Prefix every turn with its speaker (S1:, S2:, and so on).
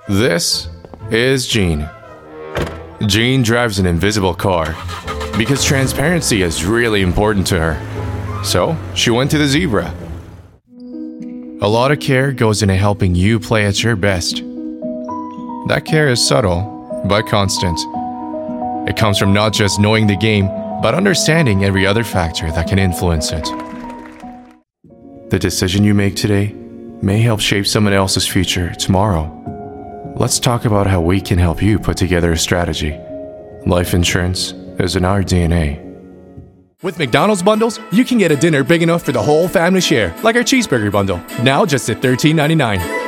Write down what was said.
S1: This is Jean. Jean drives an invisible car because transparency is really important to her. So she went to the Zebra. A lot of care goes into helping you play at your best. That care is subtle, but constant. It comes from not just knowing the game, but understanding every other factor that can influence it. The decision you make today may help shape someone else's future tomorrow. Let's talk about how we can help you put together a strategy. Life insurance is in our DNA.
S2: With McDonald's bundles, you can get a dinner big enough for the whole family share, like our cheeseburger bundle, now just at $13.99.